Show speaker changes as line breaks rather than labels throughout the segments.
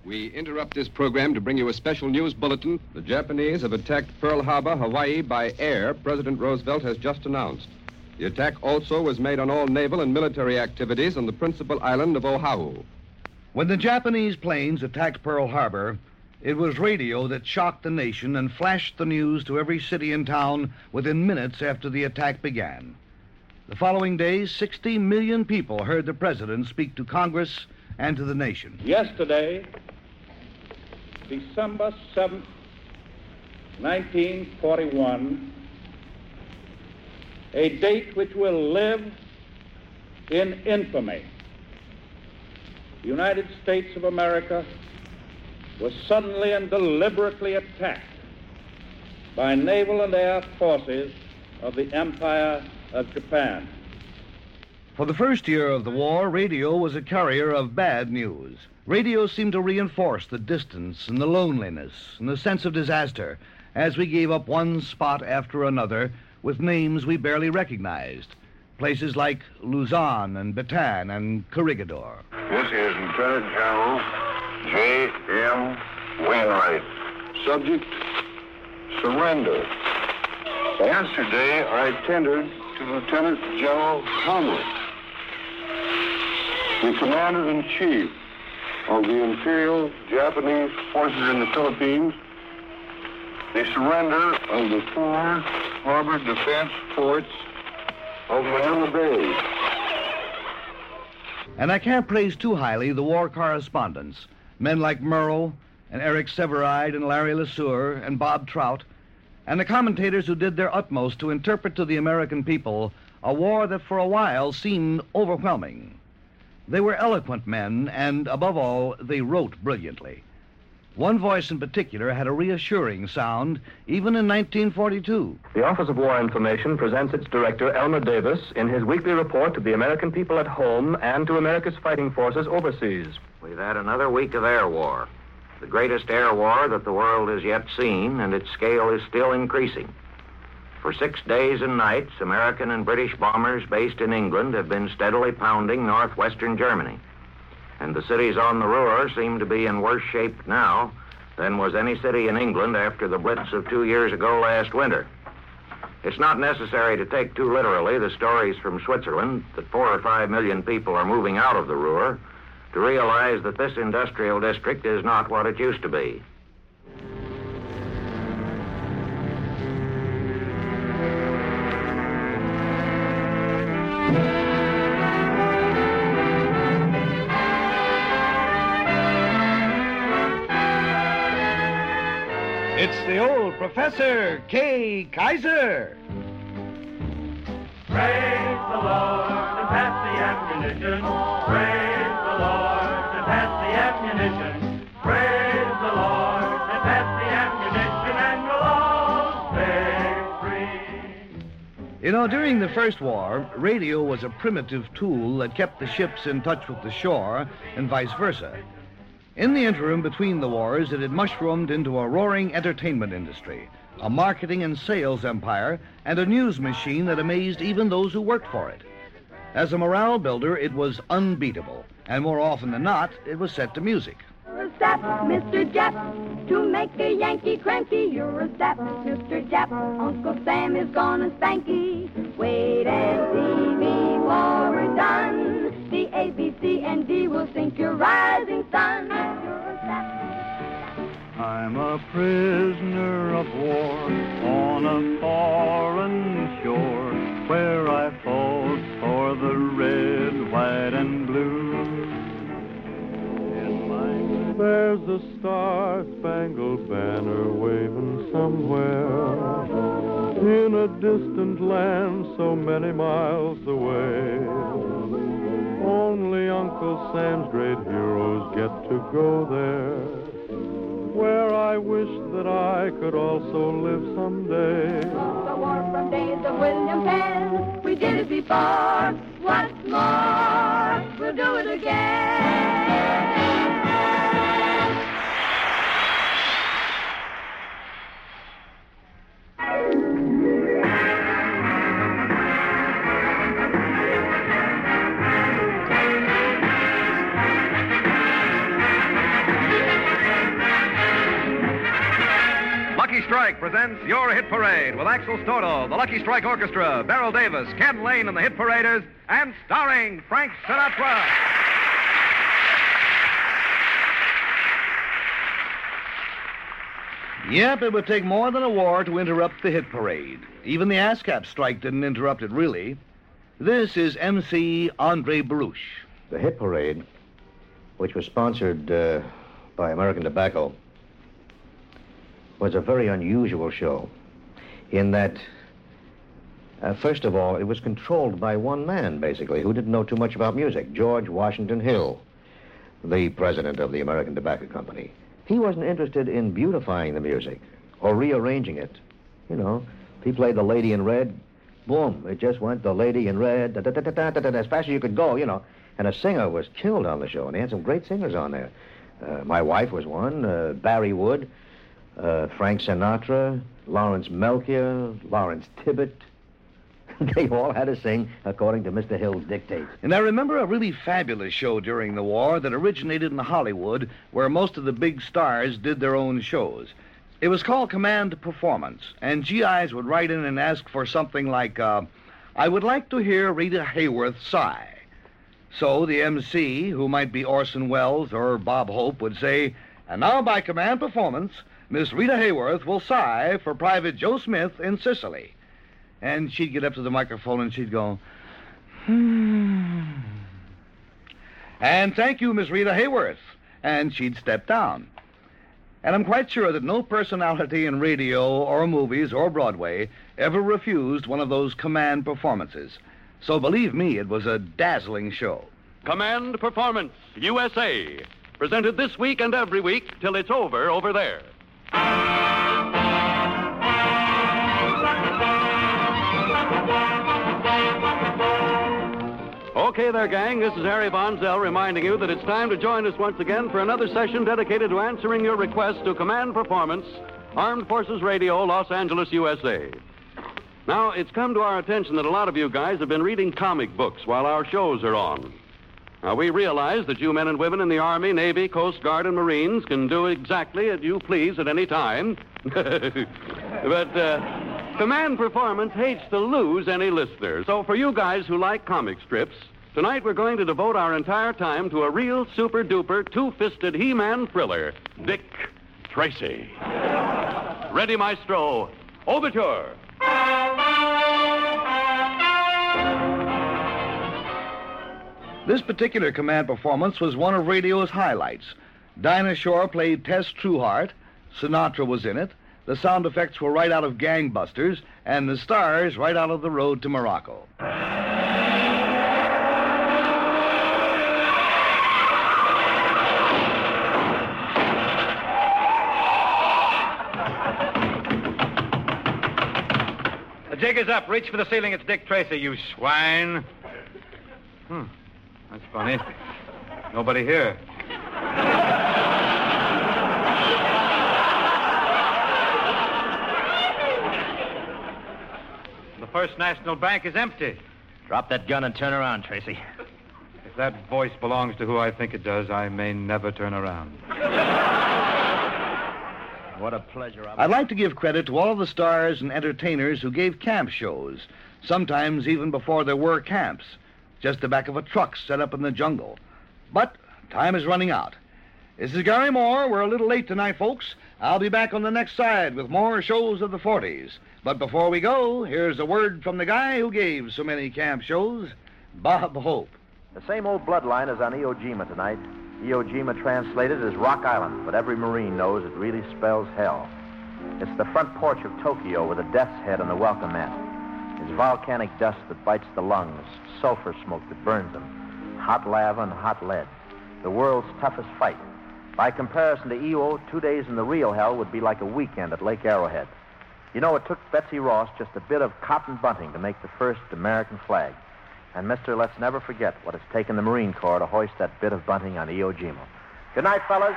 We interrupt this program to bring you a special news bulletin. The Japanese have attacked Pearl Harbor, Hawaii, by air, President Roosevelt has just announced. The attack also was made on all naval and military activities on the principal island of Oahu.
When the Japanese planes attacked Pearl Harbor, it was radio that shocked the nation and flashed the news to every city and town within minutes after the attack began. The following days, 60 million people heard the president speak to Congress and to the nation.
Yesterday, December 7th, 1941, a date which will live in infamy. The United States of America was suddenly and deliberately attacked by naval and air forces of the Empire of Japan.
For the first year of the war, radio was a carrier of bad news. Radio seemed to reinforce the distance and the loneliness and the sense of disaster as we gave up one spot after another with names we barely recognized. Places like Luzon and Bataan and Corregidor.
This is Lieutenant General J.M. Wainwright. Subject, surrender. Yesterday, I tendered to Lieutenant General Conway, the Commander-in-Chief of the Imperial Japanese Forces in the Philippines, the surrender of the 4 harbor defense forts of Manila Bay.
And I can't praise too highly the war correspondents, men like Murrow and Eric Sevareid and Larry LeSueur and Bob Trout, and the commentators who did their utmost to interpret to the American people a war that for a while seemed overwhelming. They were eloquent men, and above all, they wrote brilliantly. One voice in particular had a reassuring sound, even in 1942.
The Office of War Information presents its director, Elmer Davis, in his weekly report to the American people at home and to America's fighting forces overseas.
We've had another week of air war, the greatest air war that the world has yet seen, and its scale is still increasing. For 6 days and nights, American and British bombers based in England have been steadily pounding northwestern Germany. And the cities on the Ruhr seem to be in worse shape now than was any city in England after the blitz of 2 years ago last winter. It's not necessary to take too literally the stories from Switzerland that 4 or 5 million people are moving out of the Ruhr to realize that this industrial district is not what it used to be.
It's the old Professor K. Kaiser.
Praise the Lord and pass the ammunition. Praise the Lord and pass the ammunition. Praise the Lord and pass the ammunition, and you'll all stay free.
You know, during the First War, radio was a primitive tool that kept the ships in touch with the shore and vice versa. In the interim between the wars, it had mushroomed into a roaring entertainment industry, a marketing and sales empire, and a news machine that amazed even those who worked for it. As a morale builder, it was unbeatable, and more often than not, it was set to music.
You're a sap, Mr. Jap, to make a Yankee cranky. You're a sap, Mr. Jap, Uncle Sam is gonna spank ye. Wait and see me war we're done. The A, B, C, and D will sink your rising sun.
I'm a prisoner of war on a foreign shore where I fought for the red, white, and blue. In my there's a star-spangled banner waving somewhere in a distant land so many miles away. Only Uncle Sam's great heroes get to go there, where I wish that I could also live someday.
The war from days of William Penn, we did it before. What's more, we'll do it again.
Strike presents Your Hit Parade with Axel Stordahl, the Lucky Strike Orchestra, Beryl Davis, Ken Lane and the Hit Paraders, and starring Frank Sinatra.
Yep, it would take more than a war to interrupt the hit parade. Even the ASCAP strike didn't interrupt it, really. This is MC Andre Baruch.
The hit parade, which was sponsored by American Tobacco, was a very unusual show in that, first of all, it was controlled by one man, basically, who didn't know too much about music, George Washington Hill, the president of the American Tobacco Company. He wasn't interested in beautifying the music or rearranging it. You know, if he played The Lady in Red, boom, it just went The Lady in Red, da-da-da-da-da-da, as fast as you could go, you know. And a singer was killed on the show, and they had some great singers on there. My wife was one, Barry Wood, Frank Sinatra, Lawrence Melchior, Lawrence Tibbett. They all had to sing according to Mr. Hill's dictates.
And I remember a really fabulous show during the war that originated in Hollywood, where most of the big stars did their own shows. It was called Command Performance, and GIs would write in and ask for something like, I would like to hear Rita Hayworth sigh. So the MC, who might be Orson Welles or Bob Hope, would say, and now by Command Performance, Miss Rita Hayworth will sigh for Private Joe Smith in Sicily. And she'd get up to the microphone and she'd go, And thank you, Miss Rita Hayworth. And she'd step down. And I'm quite sure that no personality in radio or movies or Broadway ever refused one of those command performances. So believe me, it was a dazzling show.
Command Performance, USA. Presented this week and every week till it's over there. Okay there, gang. This is Harry Von Zell reminding you that it's time to join us once again for another session dedicated to answering your requests to Command Performance, Armed Forces Radio, Los Angeles, USA. Now, it's come to our attention that a lot of you guys have been reading comic books while our shows are on. Now, we realize that you men and women in the Army, Navy, Coast Guard, and Marines can do exactly as you please at any time. But Command Performance hates to lose any listeners. So for you guys who like comic strips, tonight we're going to devote our entire time to a real super-duper, two-fisted He-Man thriller, Dick Tracy. Ready, Maestro. Overture.
This particular command performance was one of radio's highlights. Dinah Shore played Tess Trueheart, Sinatra was in it, the sound effects were right out of Gangbusters, and the stars right out of The Road to Morocco.
The jig is up. Reach for the ceiling. It's Dick Tracy, you swine. That's funny. Nobody here. The First National Bank is empty.
Drop that gun and turn around, Tracy.
If that voice belongs to who I think it does, I may never turn around.
What a pleasure.
I'd like to give credit to all of the stars and entertainers who gave camp shows, sometimes even before there were camps, just the back of a truck set up in the jungle. But time is running out. This is Gary Moore. We're a little late tonight, folks. I'll be back on the next side with more shows of the 40s. But before we go, here's a word from the guy who gave so many camp shows, Bob Hope.
The same old bloodline is on Iwo Jima tonight. Iwo Jima translated as Rock Island, but every Marine knows it really spells hell. It's the front porch of Tokyo with a death's head on the welcome mat. It's volcanic dust that bites the lungs, sulfur smoke that burns them, hot lava and hot lead. The world's toughest fight. By comparison to Iwo, 2 days in the real hell would be like a weekend at Lake Arrowhead. You know, it took Betsy Ross just a bit of cotton bunting to make the first American flag. And, mister, let's never forget what it's taken the Marine Corps to hoist that bit of bunting on Iwo Jima. Good night, fellas.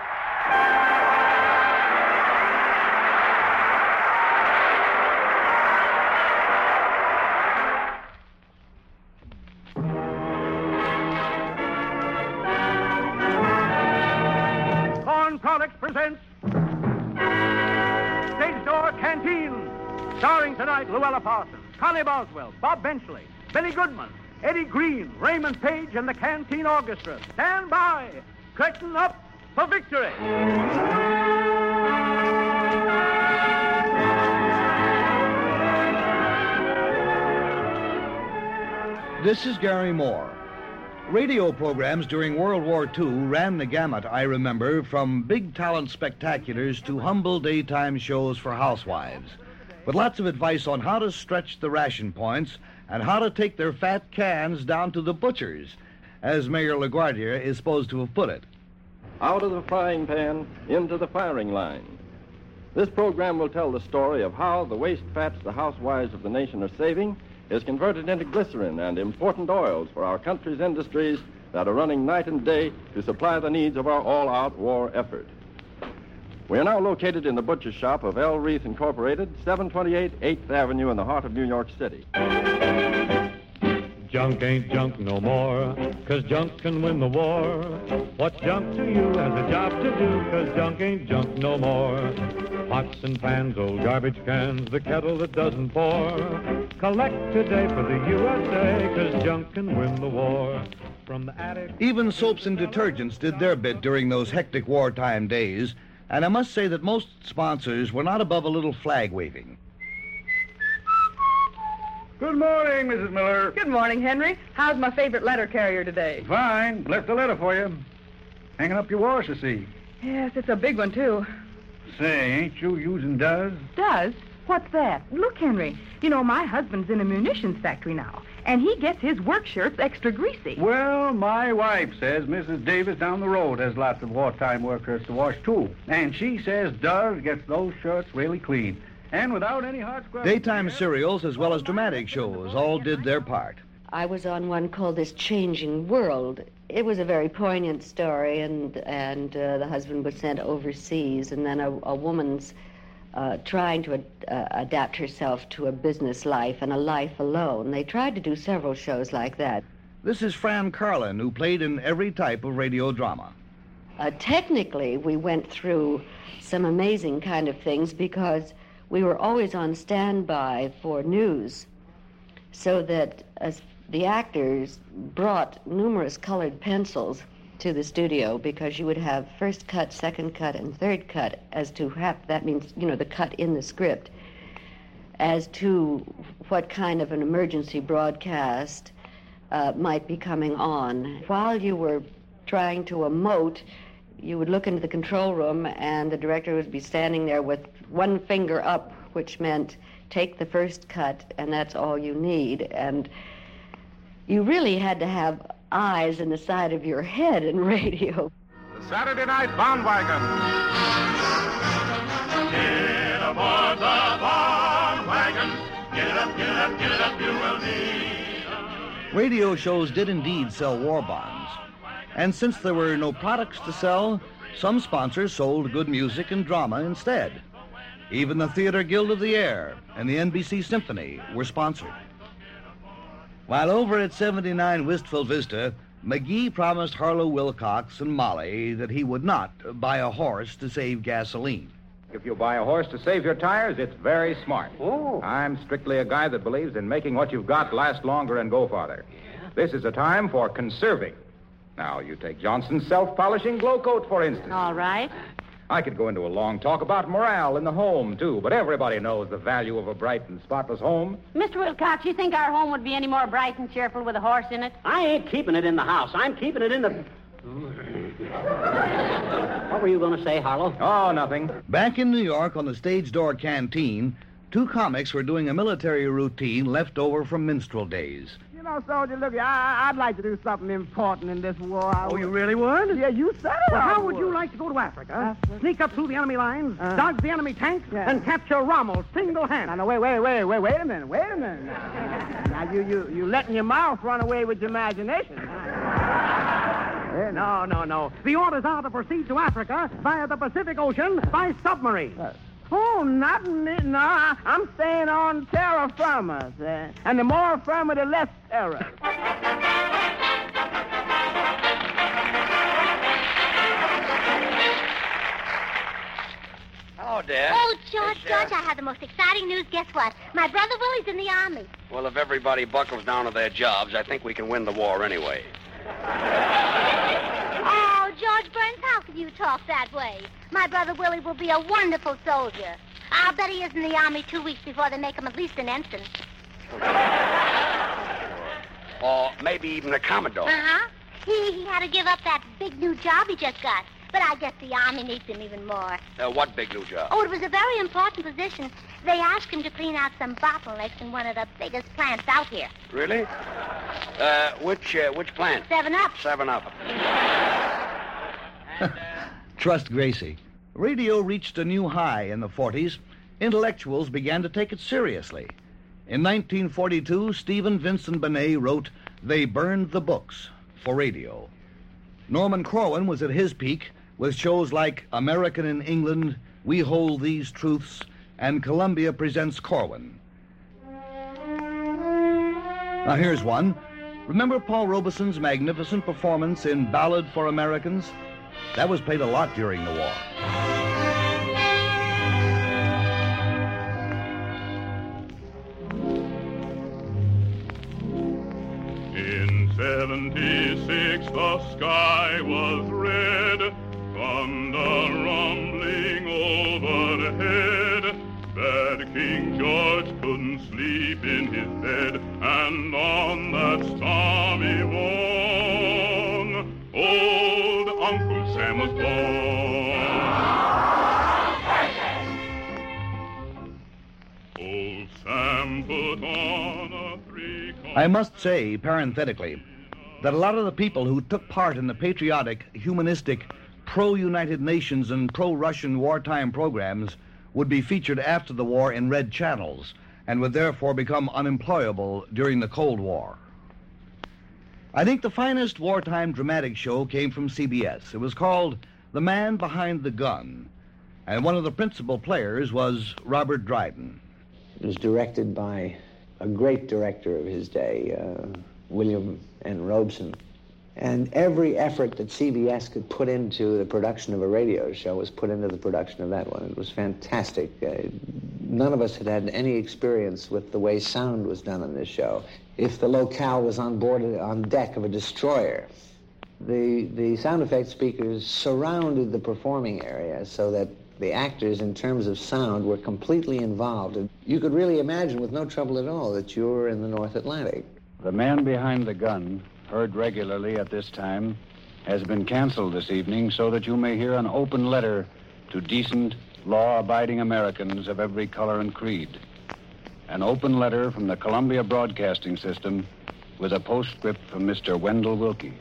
Corn Products presents
Stage Door Canteen. Starring tonight Luella Parsons, Connie Boswell, Bob Benchley, Billy Goodman, Eddie Green, Raymond Page, and the Canteen Orchestra. Stand by. Curtain up for victory.
This is Gary Moore. Radio programs during World War II ran the gamut, I remember, from big talent spectaculars to humble daytime shows for housewives, with lots of advice on how to stretch the ration points and how to take their fat cans down to the butchers, as Mayor LaGuardia is supposed to have put it.
Out of the frying pan, into the firing line. This program will tell the story of how the waste fats the housewives of the nation are saving is converted into glycerin and important oils for our country's industries that are running night and day to supply the needs of our all-out war effort. We are now located in the butcher shop of L. Reith Incorporated, 728 8th Avenue in the heart of New York City.
Junk ain't junk no more, 'cause junk can win the war. What's junk to you has a job to do, 'cause junk ain't junk no more. Pots and pans, old garbage cans, the kettle that doesn't pour. Collect today for the USA, 'cause junk can win the war. From the attic...
Even soaps and detergents did their bit during those hectic wartime days, and I must say that most sponsors were not above a little flag waving.
Good morning, Mrs. Miller.
Good morning, Henry. How's my favorite letter carrier today?
Fine. Left a letter for you. Hanging up your wash, I see.
Yes, it's a big one, too.
Say, ain't you using Does?
Does? What's that? Look, Henry, you know, my husband's in a munitions factory now, and he gets his work shirts extra greasy.
Well, my wife says Mrs. Davis down the road has lots of wartime work shirts to wash, too. And she says Does gets those shirts really clean. And without any hard scrub.
Daytime serials as well as dramatic shows all did their part.
I was on one called This Changing World. It was a very poignant story, and the husband was sent overseas, and then a woman's trying to adapt herself to a business life and a life alone. They tried to do several shows like that.
This is Fran Carlin, who played in every type of radio drama.
Technically, we went through some amazing kind of things because we were always on standby for news, so that as the actors brought numerous colored pencils to the studio, because you would have first cut, second cut, and third cut as to that means, you know, the cut in the script, as to what kind of an emergency broadcast might be coming on. While you were trying to emote, you would look into the control room, and the director would be standing there with one finger up, which meant take the first cut, and that's all you need. And you really had to have eyes in the side of your head in radio.
The Saturday Night Bandwagon.
Get aboard the bandwagon. Get it up, get it up, get it up, you will need.
Radio shows did indeed sell war bonds. And since there were no products to sell, some sponsors sold good music and drama instead. Even the Theater Guild of the Air and the NBC Symphony were sponsored. While over at 79 Wistful Vista, McGee promised Harlow Wilcox and Molly that he would not buy a horse to save gasoline.
If you buy a horse to save your tires, it's very smart.
Oh.
I'm strictly a guy that believes in making what you've got last longer and go farther. Yeah. This is a time for conserving. Now, you take Johnson's self-polishing glow coat, for instance.
All right.
I could go into a long talk about morale in the home, too, but everybody knows the value of a bright and spotless home.
Mr. Wilcox, you think our home would be any more bright and cheerful with a horse in it?
I ain't keeping it in the house. I'm keeping it in the... What were you going to say, Harlow?
Oh, nothing.
Back in New York on the Stage Door Canteen, two comics were doing a military routine left over from minstrel days.
You know, soldier, look, I'd like to do something important in this war.
Oh, you really would?
Yeah, you said it.
Well, how would you like to go to Africa, sneak up through the enemy lines, dodge the enemy tanks, and capture Rommel single-handed?
Now, wait a minute. Now, you letting your mouth run away with your imagination.
No. The orders are to proceed to Africa via the Pacific Ocean by submarine.
I'm staying on terra firma, and the more firma, the less terror.
Hello,
there.
Oh, George, I have the most exciting news. Guess what? My brother Willie's in the Army.
Well, if everybody buckles down to their jobs, I think we can win the war anyway.
Oh, George Burns, how can you talk that way? My brother Willie will be a wonderful soldier. I'll bet he is in the Army 2 weeks before they make him at least an ensign.
Or maybe even a commodore.
Uh-huh. He had to give up that big new job he just got. But I guess the Army needs him even more.
What big new job?
Oh, it was a very important position. They asked him to clean out some bottlenecks in one of the biggest plants out here.
Really? Which plant?
7-Up.
7-Up.
Trust Gracie. Radio reached a new high in the 40s. Intellectuals began to take it seriously. In 1942, Stephen Vincent Benet wrote They Burned the Books for radio. Norman Corwin was at his peak with shows like American in England, We Hold These Truths, and Columbia Presents Corwin. Now here's one. Remember Paul Robeson's magnificent performance in Ballad for Americans? That was played a lot during the war.
In 76 the sky was red, thunder rumbling overhead, that King George couldn't sleep in his bed, and on that stormy morn, old Uncle Sam was born. Old Sam put on a
I must say, parenthetically, that a lot of the people who took part in the patriotic, humanistic, pro-United Nations and pro-Russian wartime programs would be featured after the war in red channels and would therefore become unemployable during the Cold War. I think the finest wartime dramatic show came from CBS. It was called The Man Behind the Gun, and one of the principal players was Robert Dryden.
It was directed by a great director of his day, William N. Robeson. And every effort that CBS could put into the production of a radio show was put into the production of that one. It was fantastic. None of us had had any experience with the way sound was done on this show. If the locale was on deck of a destroyer, the sound effects speakers surrounded the performing area so that the actors, in terms of sound, were completely involved. And you could really imagine, with no trouble at all, that you were in the North Atlantic.
The Man Behind the Gun, heard regularly at this time, has been canceled this evening so that you may hear an open letter to decent, law-abiding Americans of every color and creed. An open letter from the Columbia Broadcasting System with a postscript from Mr. Wendell Wilkie.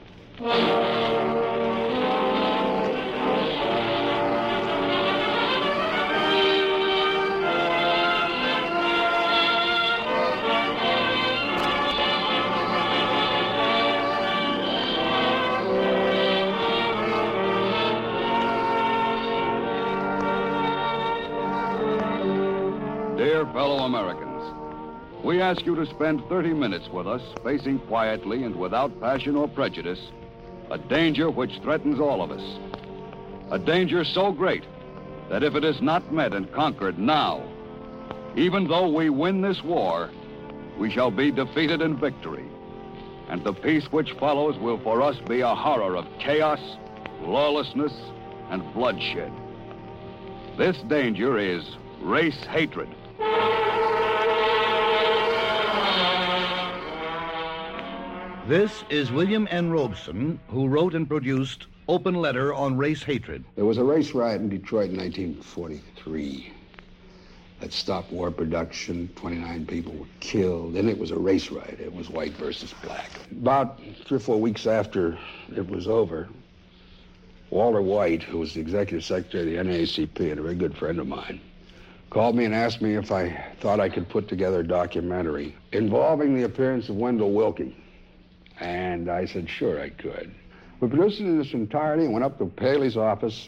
Dear fellow Americans, we ask you to spend 30 minutes with us, facing quietly and without passion or prejudice a danger which threatens all of us. A danger so great that if it is not met and conquered now, even though we win this war, we shall be defeated in victory. And the peace which follows will for us be a horror of chaos, lawlessness, and bloodshed. This danger is race hatred.
This is William N. Robeson, who wrote and produced Open Letter on Race Hatred.
There was a race riot in Detroit in 1943 that stopped war production. 29 people were killed, and it was a race riot. It was white versus black. About 3 or 4 weeks after it was over, Walter White, who was the executive secretary of the NAACP and a very good friend of mine, called me and asked me if I thought I could put together a documentary involving the appearance of Wendell Wilkie. And I said, sure, I could. We produced it in its entirety and went up to Paley's office.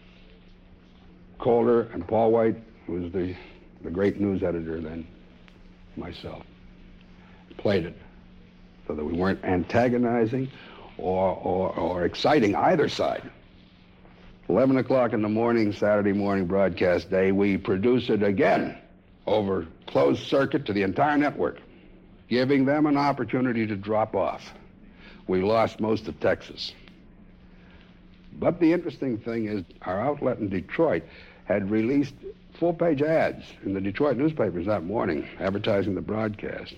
Calder and Paul White, who was the great news editor then, myself, played it so that we weren't antagonizing or exciting either side. 11 o'clock in the morning, Saturday morning broadcast day, we produce it again over closed circuit to the entire network, giving them an opportunity to drop off. We lost most of Texas. But the interesting thing is our outlet in Detroit had released full-page ads in the Detroit newspapers that morning advertising the broadcast,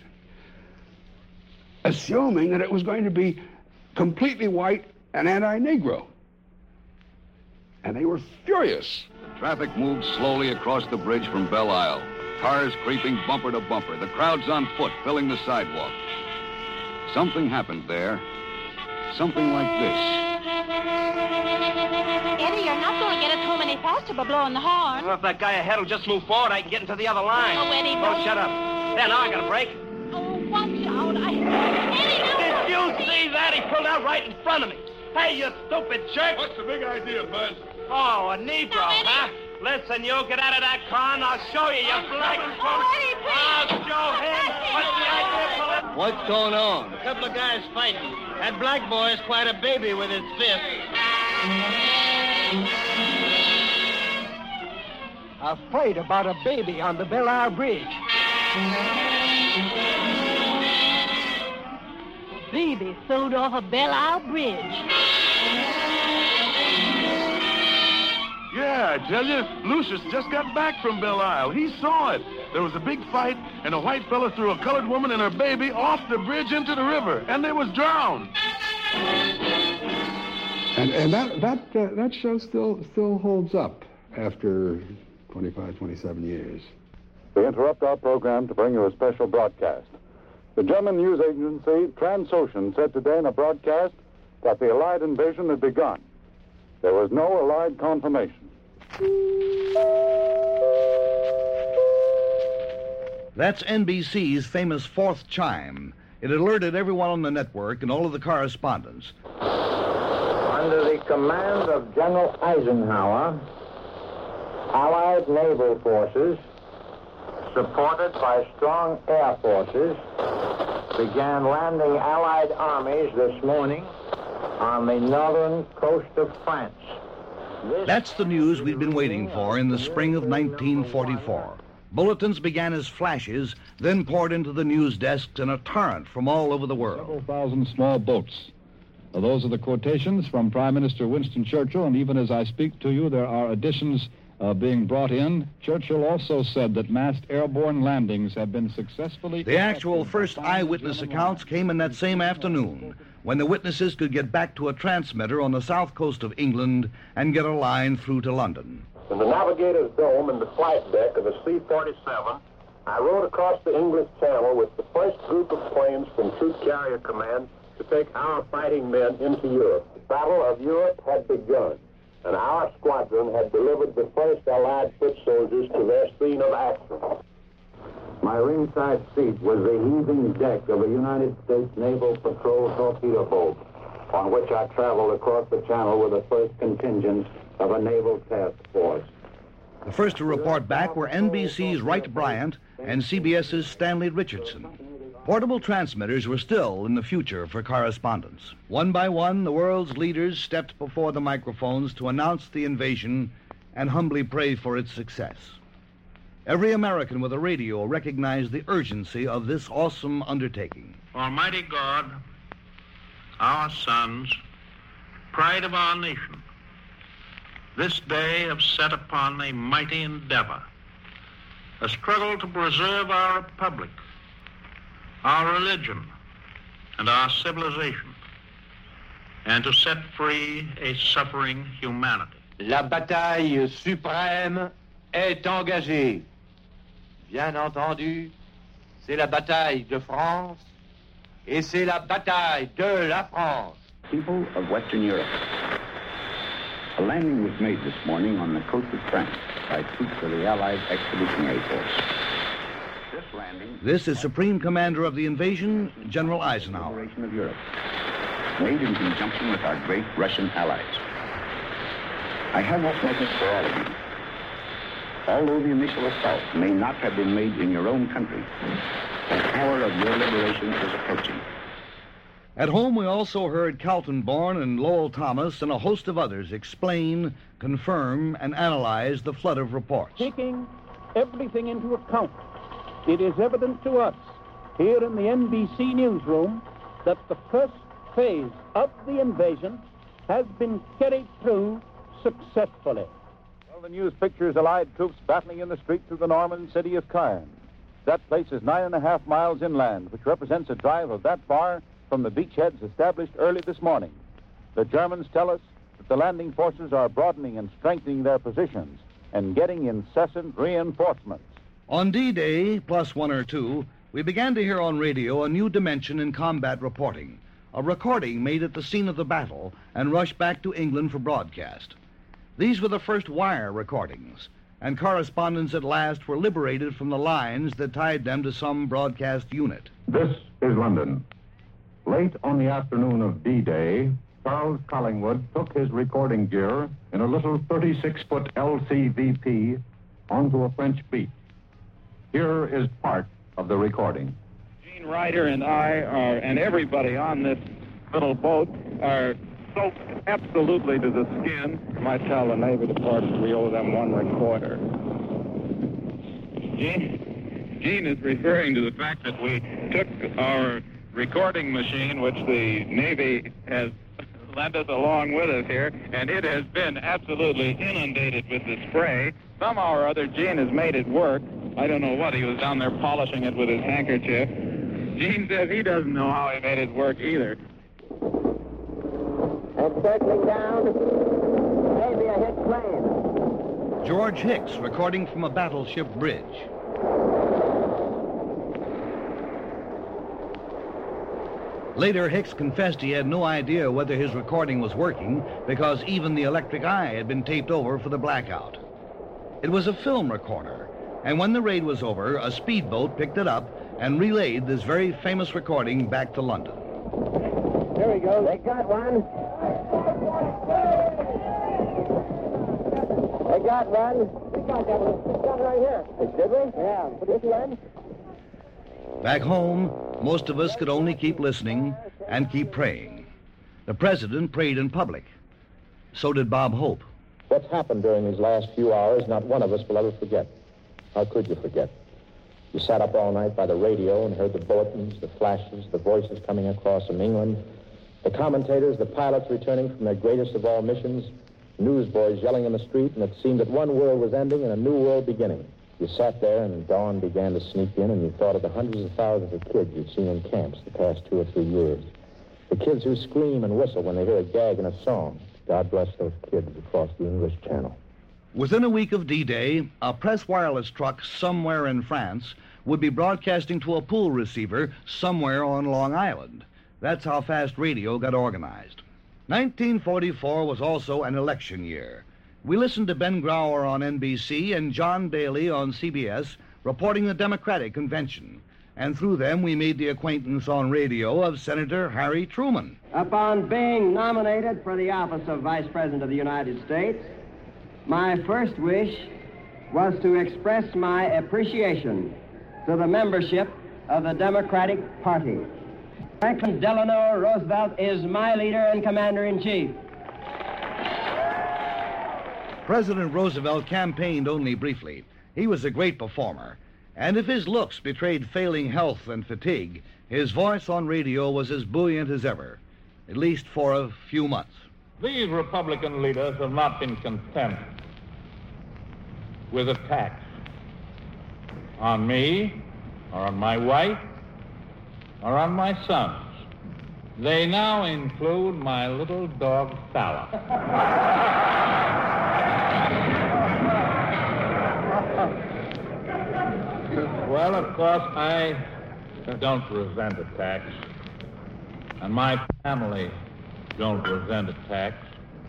assuming that it was going to be completely white and anti-Negro. And they were furious.
The traffic moved slowly across the bridge from Belle Isle. Cars creeping bumper to bumper. The crowds on foot filling the sidewalk. Something happened there. Something like this.
Eddie, you're not going to get us home any faster by blowing the horn.
Well, if that guy ahead will just move forward, I can get into the other line.
Oh, Eddie,
Oh,
don't.
shut up. There, now I got a break.
Oh, watch out. Eddie,
Did you see that? He pulled out right in front of me. Hey, you stupid jerk.
What's the big idea, Bud?
Oh, a Negro, huh? Listen, you get out of that car and I'll show you, you black punk. I'll show him. What's the idea, Philip?
What's going on? A couple of guys fighting. That black boy's quite a baby with his fist.
A fight about a baby on the Belle Isle Bridge.
Baby sold off a Belle Isle Bridge.
Yeah, I tell you, Lucius just got back from Belle Isle. He saw it. There was a big fight, and a white fella threw a colored woman and her baby off the bridge into the river, and they was drowned.
And that show still holds up after 25, 27 years.
We interrupt our program to bring you a special broadcast. The German news agency Transocean said today in a broadcast that the Allied invasion had begun. There was no Allied confirmation.
That's NBC's famous fourth chime. It alerted everyone on the network and all of the correspondents.
Under the command of General Eisenhower, Allied naval forces, supported by strong air forces, began landing Allied armies this morning on the northern coast of France.
That's the news we'd been waiting for in the spring of 1944. Bulletins began as flashes, then poured into the news desks in a torrent from all over the world.
Several thousand small boats. Those are the quotations from Prime Minister Winston Churchill, and even as I speak to you, there are additions being brought in. Churchill also said that massed airborne landings have been successfully...
The actual first eyewitness accounts came in that same afternoon, when the witnesses could get back to a transmitter on the south coast of England and get a line through to London.
In the navigator's dome in the flight deck of the C-47, I rode across the English Channel with the first group of planes from Troop Carrier Command to take our fighting men into Europe. The Battle of Europe had begun, and our squadron had delivered the first Allied foot soldiers to their scene of action. My ringside seat was the heaving deck of a United States Naval Patrol torpedo boat, on which I traveled across the channel with the first contingent of a naval task force.
The first to report back were NBC's Wright Bryant and CBS's Stanley Richardson. Portable transmitters were still in the future for correspondence. One by one, the world's leaders stepped before the microphones to announce the invasion and humbly pray for its success. Every American with a radio recognized the urgency of this awesome undertaking.
Almighty God, our sons, pride of our nation, this day have set upon a mighty endeavor, a struggle to preserve our republic, our religion, and our civilization, and to set free a suffering humanity.
La bataille suprême est engagée. Bien entendu, c'est la bataille de France et c'est la bataille de la France.
People of Western Europe. A landing was made this morning on the coast of France by troops of the Allied Expeditionary Force. This landing...
This is Supreme Commander of the Invasion, General Eisenhower.
...of Europe, made in conjunction with our great Russian allies. I have one message for all of you. Although the initial assault may not have been made in your own country, the hour of your liberation is approaching.
At home, we also heard Kaltenborn and Lowell Thomas and a host of others explain, confirm, and analyze the flood of reports.
Taking everything into account, it is evident to us here in the NBC newsroom that the first phase of the invasion has been carried through successfully.
Well, the news pictures Allied troops battling in the streets of the Norman city of Caen. That place is 9.5 miles inland, which represents a drive of that far from the beachheads established early this morning. The Germans tell us that the landing forces are broadening and strengthening their positions and getting incessant reinforcements.
On D-Day, plus 1 or 2, we began to hear on radio a new dimension in combat reporting, a recording made at the scene of the battle and rushed back to England for broadcast. These were the first wire recordings, and correspondents at last were liberated from the lines that tied them to some broadcast unit.
This is London. Late on the afternoon of D-Day, Charles Collingwood took his recording gear in a little 36-foot LCVP onto a French beach. Here is part of the recording.
Gene Ryder and I and everybody on this little boat are soaked absolutely to the skin. You might tell the Navy Department we owe them one recorder. Gene is referring to the fact that we took our recording machine, which the Navy has lent us along with us here, and it has been absolutely inundated with the spray. Somehow or other, Gene has made it work. I don't know what. He was down there polishing it with his handkerchief. Gene says he doesn't know how he made it work either.
And circling down, maybe a hit plane.
George Hicks recording from a battleship bridge. Later, Hicks confessed he had no idea whether his recording was working because even the electric eye had been taped over for the blackout. It was a film recorder, and when the raid was over, a speedboat picked it up and relayed this very famous recording back to London.
There we go. They got one. They got one. We got that one. We got it right here. Did we? Yeah. This one.
Back home, most of us could only keep listening and keep praying. The president prayed in public. So did Bob Hope.
What's happened during these last few hours, not one of us will ever forget. How could you forget? You sat up all night by the radio and heard the bulletins, the flashes, the voices coming across from England, the commentators, the pilots returning from their greatest of all missions, newsboys yelling in the street, and it seemed that one world was ending and a new world beginning. You sat there and dawn began to sneak in, and you thought of the hundreds of thousands of kids you'd seen in camps the past 2 or 3 years. The kids who scream and whistle when they hear a gag in a song. God bless those kids across the English Channel.
Within a week of D-Day, a press wireless truck somewhere in France would be broadcasting to a pool receiver somewhere on Long Island. That's how fast radio got organized. 1944 was also an election year. We listened to Ben Grauer on NBC and John Daly on CBS reporting the Democratic Convention. And through them, we made the acquaintance on radio of Senator Harry Truman.
Upon being nominated for the office of Vice President of the United States, my first wish was to express my appreciation to the membership of the Democratic Party. Franklin Delano Roosevelt is my leader and commander-in-chief.
President Roosevelt campaigned only briefly. He was a great performer. And if his looks betrayed failing health and fatigue, his voice on radio was as buoyant as ever, at least for a few months.
These Republican leaders have not been content with attacks on me, or on my wife, or on my sons. They now include my little dog, Falla. Well, of course, I don't resent attacks, and my family don't resent attacks,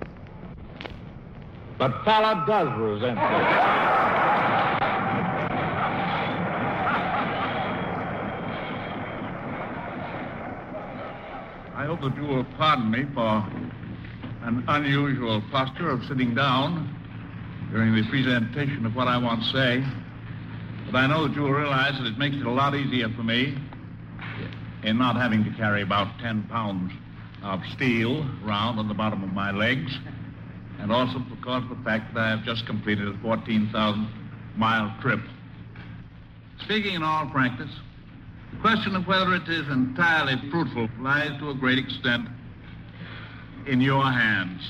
but Falla does resent attacks.
I hope that you will pardon me for an unusual posture of sitting down during the presentation of what I want to say. But I know that you will realize that it makes it a lot easier for me
in not having to carry about 10 pounds of steel round on the bottom of my legs, and also because of the fact that I have just completed a 14,000-mile trip. Speaking in all frankness, the question of whether it is entirely fruitful lies to a great extent in your hands.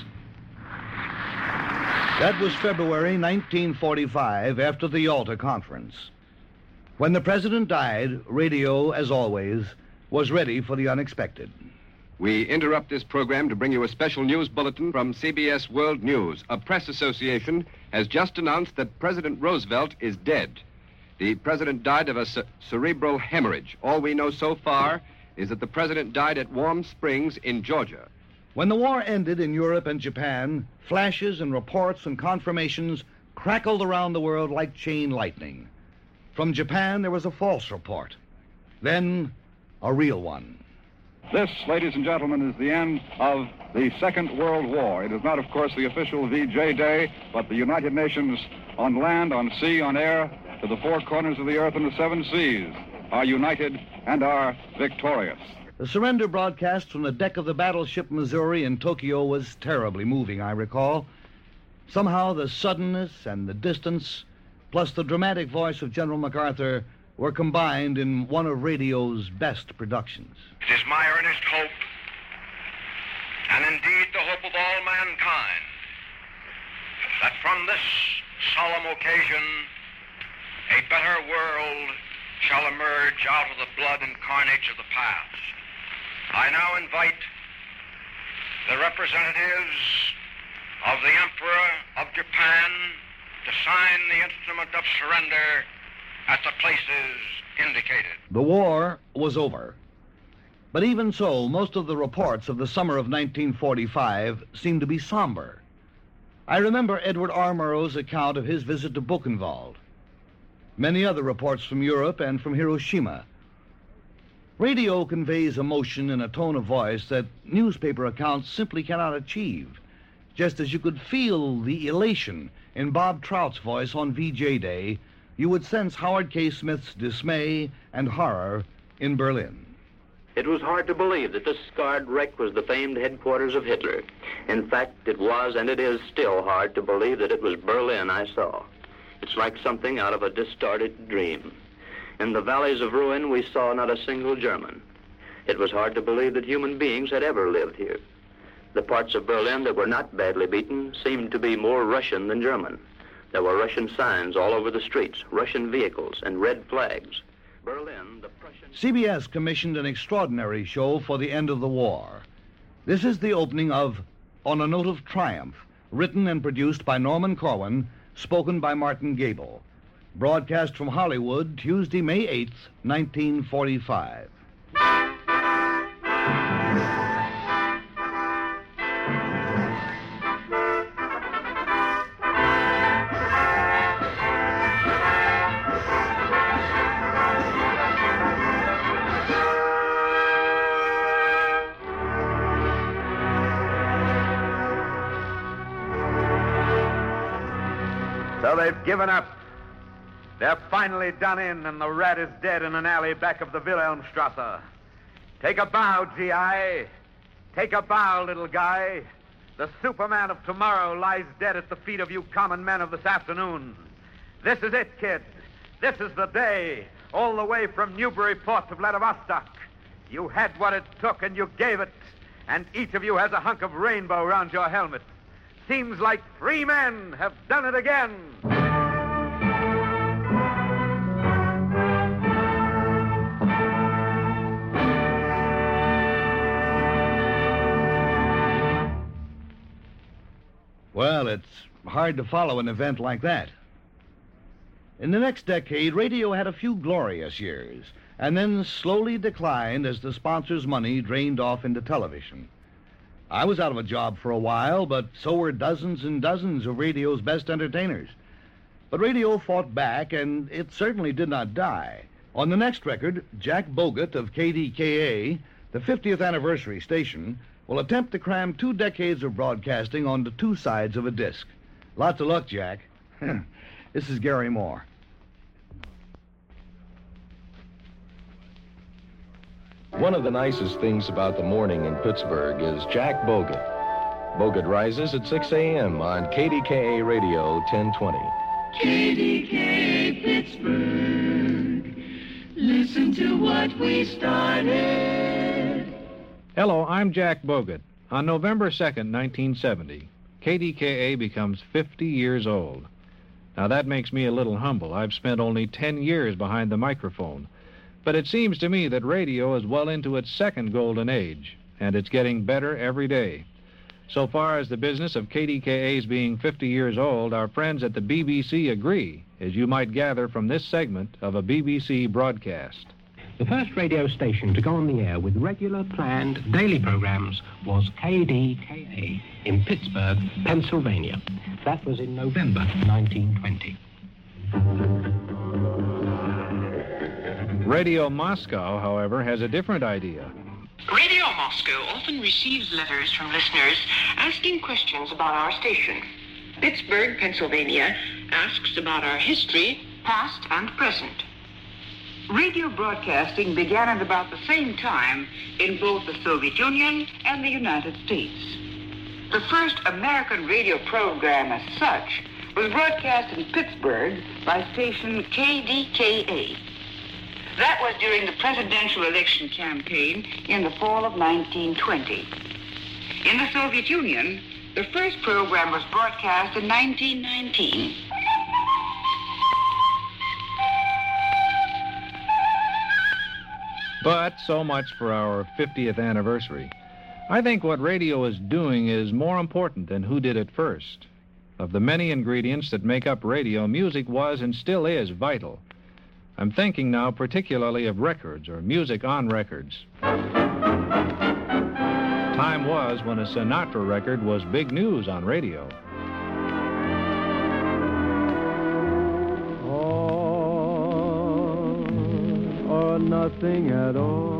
That was February 1945, after the Yalta Conference. When the president died, radio, as always, was ready for the unexpected.
We interrupt this program to bring you a special news bulletin from CBS World News. A press association has just announced that President Roosevelt is dead. The president died of a cerebral hemorrhage. All we know so far is that the president died at Warm Springs in Georgia.
When the war ended in Europe and Japan, flashes and reports and confirmations crackled around the world like chain lightning. From Japan, there was a false report. Then, a real one.
This, ladies and gentlemen, is the end of the Second World War. It is not, of course, the official VJ Day, but the United Nations on land, on sea, on air, to the four corners of the earth and the seven seas, are united and are victorious.
The surrender broadcast from the deck of the battleship Missouri in Tokyo was terribly moving, I recall. Somehow the suddenness and the distance, plus the dramatic voice of General MacArthur, were combined in one of radio's best productions.
It is my earnest hope, and indeed the hope of all mankind, that from this solemn occasion a better world shall emerge out of the blood and carnage of the past. I now invite the representatives of the Emperor of Japan to sign the instrument of surrender at the places indicated.
The war was over. But even so, most of the reports of the summer of 1945 seemed to be somber. I remember Edward R. Murrow's account of his visit to Buchenwald. Many other reports from Europe and from Hiroshima. Radio conveys emotion in a tone of voice that newspaper accounts simply cannot achieve, just as you could feel the elation in Bob Trout's voice on VJ Day. You would sense Howard K. Smith's dismay and horror in Berlin.
It was hard to believe that this scarred wreck was the famed headquarters of Hitler. In fact, it was, and it is still hard to believe that it was Berlin I saw. It's like something out of a distorted dream. In the valleys of ruin, we saw not a single German. It was hard to believe that human beings had ever lived here. The parts of Berlin that were not badly beaten seemed to be more Russian than German. There were Russian signs all over the streets, Russian vehicles, and red flags. Berlin, the Prussian...
CBS commissioned an extraordinary show for the end of the war. This is the opening of On a Note of Triumph, written and produced by Norman Corwin, spoken by Martin Gable. Broadcast from Hollywood, Tuesday, May 8th, 1945.
So they've given up. They're finally done in, and the rat is dead in an alley back of the Wilhelmstrasse. Take a bow, G.I. Take a bow, little guy. The Superman of tomorrow lies dead at the feet of you common men of this afternoon. This is it, kid. This is the day, all the way from Newburyport to Vladivostok. You had what it took, and you gave it, and each of you has a hunk of rainbow around your helmet. Seems like free men have done it again.
Well, it's hard to follow an event like that. In the next decade, radio had a few glorious years, and then slowly declined as the sponsors' money drained off into television. I was out of a job for a while, but so were dozens and dozens of radio's best entertainers. But radio fought back, and it certainly did not die. On the next record, Jack Bogut of KDKA, the 50th anniversary station, will attempt to cram 2 decades of broadcasting onto 2 sides of a disc. Lots of luck, Jack. This is Gary Moore.
One of the nicest things about the morning in Pittsburgh is Jack Bogut. Bogut rises at 6 a.m. on KDKA Radio 1020.
KDKA Pittsburgh. Listen to what we started.
Hello, I'm Jack Bogut. On November 2nd, 1970, KDKA becomes 50 years old. Now, that makes me a little humble. I've spent only 10 years behind the microphone. But it seems to me that radio is well into its second golden age, and it's getting better every day. So far as the business of KDKA's being 50 years old, our friends at the BBC agree, as you might gather from this segment of a BBC broadcast.
The first radio station to go on the air with regular planned daily programs was KDKA in Pittsburgh, Pennsylvania. That was in November 1920.
Radio Moscow, however, has a different idea.
Radio Moscow often receives letters from listeners asking questions about our station. Pittsburgh, Pennsylvania asks about our history, past and present. Radio broadcasting began at about the same time in both the Soviet Union and the United States. The first American radio program as such was broadcast in Pittsburgh by station KDKA. That was during the presidential election campaign in the fall of 1920. In the Soviet Union, the first program was broadcast in 1919.
But so much for our 50th anniversary. I think what radio is doing is more important than who did it first. Of the many ingredients that make up radio, music was and still is vital. I'm thinking now particularly of records or music on records. Time was when a Sinatra record was big news on radio.
All or nothing at all.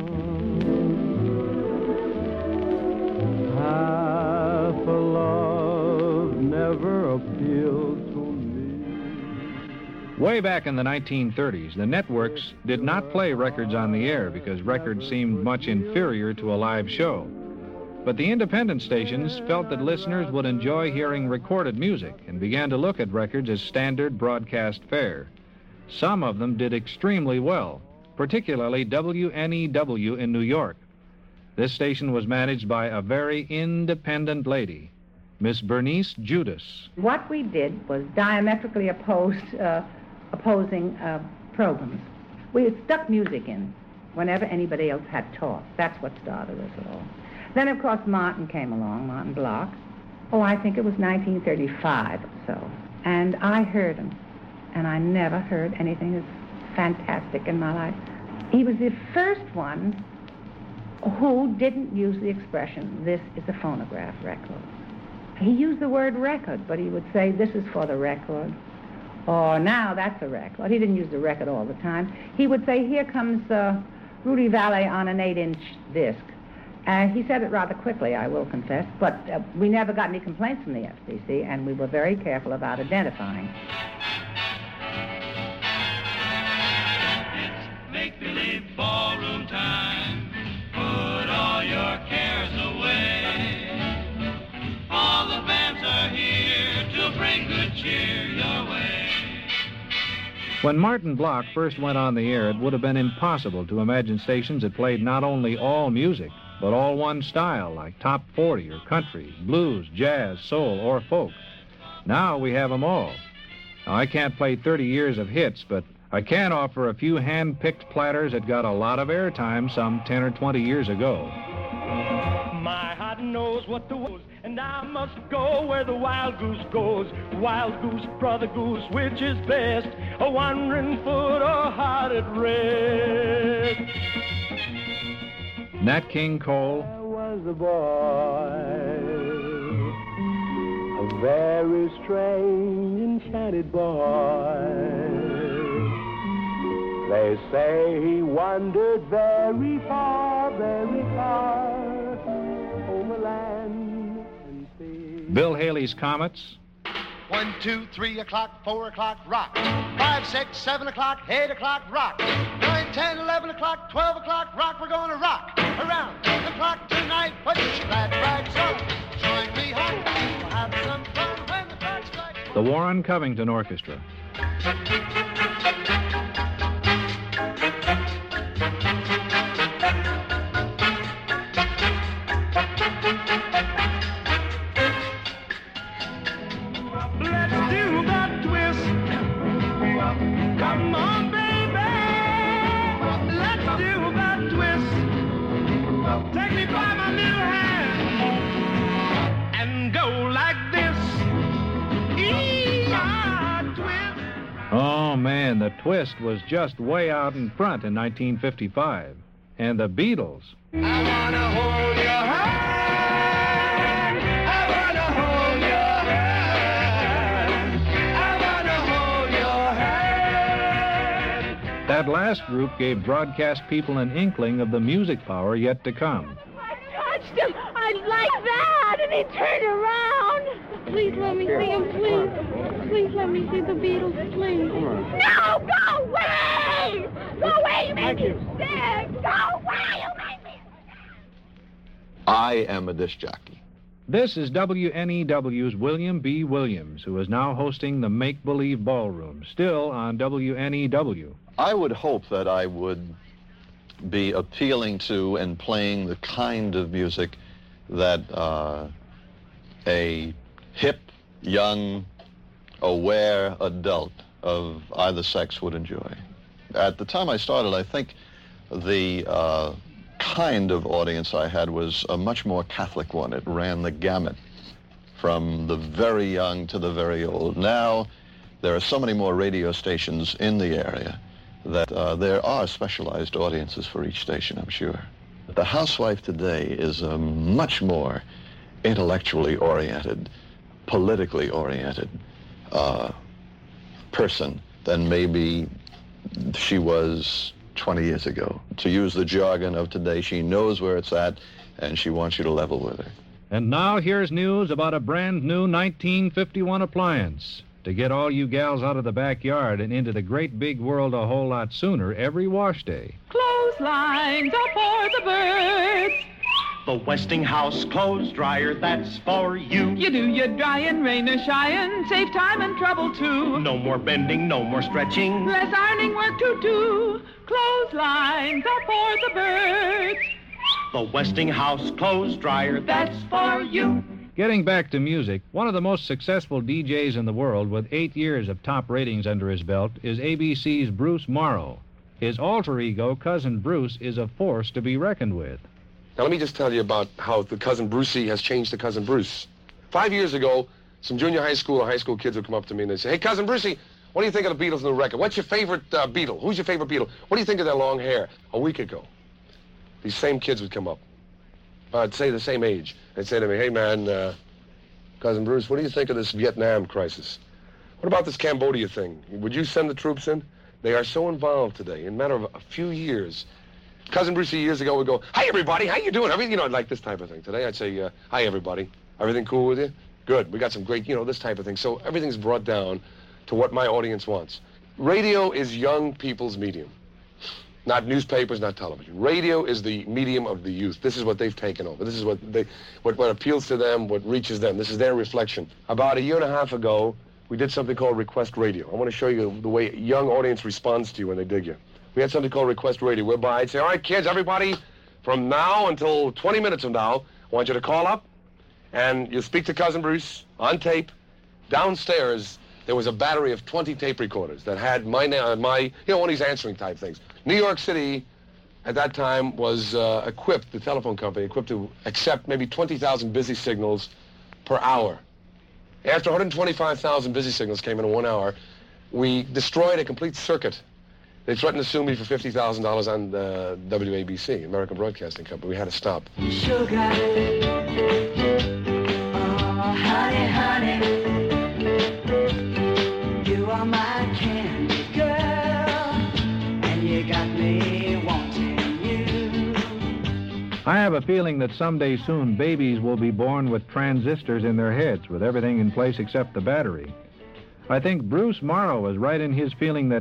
Half a love never appealed to me.
Way back in the 1930s, the networks did not play records on the air because records seemed much inferior to a live show. But the independent stations felt that listeners would enjoy hearing recorded music and began to look at records as standard broadcast fare. Some of them did extremely well, particularly WNEW in New York. This station was managed by a very independent lady, Miss Bernice Judas.
What we did was diametrically opposing programs. We stuck music in whenever anybody else had talk. That's what started us all. Then, of course, Martin came along, Martin Block. Oh, I think it was 1935 or so. And I heard him, and I never heard anything as fantastic in my life. He was the first one who didn't use the expression, this is a phonograph record. He used the word record, but he would say, this is for the record. Or now that's a record. He didn't use the record all the time. He would say, here comes Rudy Vallee on an 8-inch disc. He said it rather quickly, I will confess, but we never got any complaints from the FCC, and we were very careful about identifying.
It's make-believe ballroom time. Put all your cares away. All the bands are here to bring good cheer your way.
When Martin Block first went on the air, it would have been impossible to imagine stations that played not only all music, but all one style, like top 40 or country, blues, jazz, soul, or folk. Now we have them all. Now, I can't play 30 years of hits, but I can offer a few hand-picked platters that got a lot of airtime some 10 or 20 years ago.
My heart knows what the was, and I must go where the wild goose goes. Wild goose, brother goose, which is best? A wandering foot or heart at rest?
Nat King Cole.
There was a boy, a very strange, enchanted boy. They say he wandered very far over land and sea.
Bill Haley's Comets.
1, 2, 3 o'clock, 4 o'clock, rock. 5, 6, 7 o'clock, 8 o'clock, rock. 9
9, 10, 11 o'clock, 12 o'clock, rock, we're gonna rock around the clock tonight. Put your glad rags on, join me home, we'll have some fun when the clock strikes.
The Warren Covington Orchestra.
Come on, baby, let's do the twist. Take me by my little hand and go like this. E-I twist.
Oh, man, the twist was just way out in front in 1955. And the Beatles.
I wanna hold your hand. I wanna hold your hand. I wanna hold your hand.
That last group gave broadcast people an inkling of the music power yet to come.
I touched him. I like that. And he turned around. Please let me see him, please. Please let me see the Beatles, please. No, go away! Go away, you make me sick! Go away, you make me sick!
I am a disc jockey.
This is WNEW's William B. Williams, who is now hosting the Make Believe Ballroom, still on WNEW.
I would hope that I would be appealing to and playing the kind of music that a hip, young, aware adult of either sex would enjoy. At the time I started, I think the kind of audience I had was a much more Catholic one. It ran the gamut from the very young to the very old. Now, there are so many more radio stations in the area that there are specialized audiences for each station, I'm sure. The housewife today is a much more intellectually oriented, politically oriented person than maybe she was 20 years ago. To use the jargon of today, she knows where it's at, and she wants you to level with her.
And now here's news about a brand new 1951 appliance to get all you gals out of the backyard and into the great big world a whole lot sooner every wash day.
Clotheslines are for the birds. The Westinghouse clothes dryer, that's for you.
You do your drying, rain or shine, save time and trouble too.
No more bending, no more stretching.
Less ironing work to do. Clotheslines are for the birds.
The Westinghouse clothes dryer, that's for you.
Getting back to music, one of the most successful DJs in the world with 8 years of top ratings under his belt is ABC's Bruce Morrow. His alter ego, Cousin Bruce, is a force to be reckoned with.
Now, let me just tell you about how the Cousin Brucey has changed to Cousin Bruce. 5 years ago, some junior high school or high school kids would come up to me and they'd say, "Hey, Cousin Brucey, what do you think of the Beatles' new record? What's your favorite Beatle? Who's your favorite Beatle? What do you think of their long hair?" A week ago, these same kids would come up. I'd say the same age. They'd say to me, "Hey, man, Cousin Bruce, what do you think of this Vietnam crisis? What about this Cambodia thing? Would you send the troops in?" They are so involved today. In a matter of a few years, Cousin Brucey years ago would go, "Hi, everybody, how you doing?" Everything, like this type of thing. Today, I'd say, "Hi, everybody. Everything cool with you? Good. We got some great, this type of thing." So everything's brought down to what my audience wants. Radio is young people's medium. Not newspapers, not television. Radio is the medium of the youth. This is what they've taken over. This is what appeals to them, what reaches them. This is their reflection. About a year and a half ago, we did something called Request Radio. I want to show you the way a young audience responds to you when they dig you. We had something called Request Radio, whereby I'd say, "All right, kids, everybody, from now until 20 minutes from now, I want you to call up, and you'll speak to Cousin Bruce on tape. Downstairs, there was a battery of 20 tape recorders that had one of these answering type things. New York City, at that time, was equipped, the telephone company, equipped to accept maybe 20,000 busy signals per hour. After 125,000 busy signals came in 1 hour, we destroyed a complete circuit. They threatened to sue me for $50,000 on WABC, American Broadcasting Company. We had to stop.
Sugar, oh, honey, honey, you are my candy girl, and you got me wanting you.
I have a feeling that someday soon babies will be born with transistors in their heads, with everything in place except the battery. I think Bruce Morrow is right in his feeling that